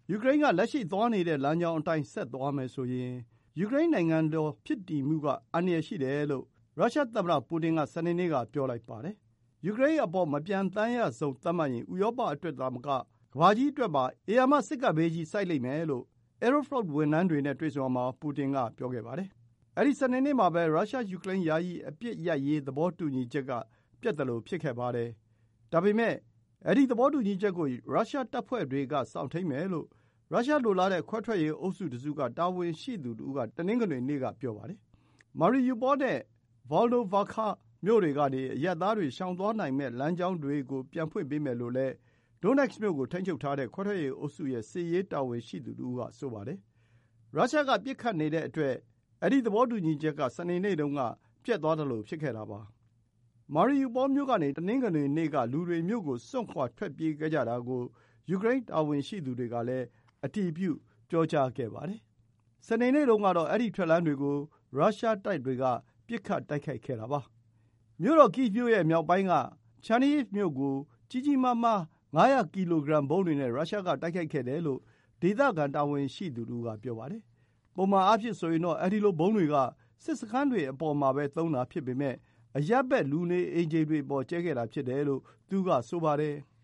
ယူကရိန်းကလက်ရှိသွားနေတဲ့လမ်းကြောင်းအတိုင်းဆက်သွားမယ်ဆိုရင်ယူကရိန်းနိုင်ငံတော်ဖြစ်တည်မှုကအန္တရာယ်ရှိတယ်လို့ရုရှားသမ္မတပူတင်ကစနေနေ့ကပြောလိုက်ပါတယ်။ယူကရိန်းအပေါ်မပြန်သမ်းရဆုံးသတ်မှတ်ရင်ဥရောပအတွက်သာမကကမ္ဘာကြီးအတွက်ပါဧရာမစစ်ကပ်ဘေးကြီးဆိုက်လိမ့်မယ်လို့ Aeroflot ဝန်ထမ်းတွေနဲ့တွေ့ဆုံရာမှာပူတင်ကပြောခဲ့ပါတယ်။အဲဒီစနေနေ့မှာပဲရုရှားယူကရိန်းယာယီအပစ်ရပ်ရေးသဘောတူညီချက်ကပျက်သလိုဖြစ်ခဲ့ပါတယ်။ဒါပေမဲ့အဲဒီသဘောတူညီချက်ကိုရုရှားတပ်ဖွဲ့တွေကစောင့်ထိန်းမယ်လို့ရုရှားလိုလားတဲ့ခွဲထွက်ရေးအုပ်စုတစုကတာဝန်ရှိသူတဦးကတနင်္ဂနွေနေ့ကပြောပါတယ်။ Mariupol နဲ့ Volnovakha မြို့တွေကနေအရပ်သားတွေရှောင်သွားနိုင်မယ့်လမ်းကြောင်းတွေကိုပြန်ဖွင့်ပေးမယ်လို့လည်း Donetsk မြို့ကိုထိန်းချုပ်ထားတဲ့ခွဲထွက်ရေးအုပ်စုရဲ့စစ်ရေးတာဝန်ရှိသူတဦးကဆိုပါတယ်။ရုရှားကပစ်ခတ်နေတဲ့အတွက်အဲဒီသဘောတူညီချက်ကစနေနေ့တုန်းကပျက်သွားသလိုဖြစ်ခဲ့တာပါ။ Mariupol မြို့ကနေတနင်္ဂနွေနေ့ကလူတွေမြို့ကိုစွန့်ခွါထွက်ပြေးခဲ့ကြတာကိုယူကရိန်းတာဝန်ရှိသူတွေကလည်းအတည်ပြုပြောကြားခဲ့ပါတယ်။စနေနေ့တုန်းကတော့အဲဒီထွက်လမ်းတွေကိုရုရှားတပ်တွေကပစ်ခတ်တိုက်ခိုက်ခဲ့တာပါ။မြို့တော် Kyiv မြို့ရဲ့မြောက်ပိုင်းက Chernihiv မြို့ကိုကြီးကြီးမားမား 500 ကီလိုဂရမ်ဗုံးတွေနဲ့ရုရှားကတိုက်ခိုက်ခဲ့တယ်လို့ဒေသခံတာဝန်ရှိသူတဦးကပြောပါတယ်။ပုံမှန်အားဖြင့်ဆိုရင်တော့အဲဒီလိုဗုံးတွေကစစ်စခန်းတွေအပေါ်မှာပဲသုံးတာဖြစ်ပေမဲ့အရပ်ဘက်လူနေအိမ်ခြေတွေအပေါ်ကျဲခဲ့တာဖြစ်တယ်လို့သူကဆိုပါတယ်။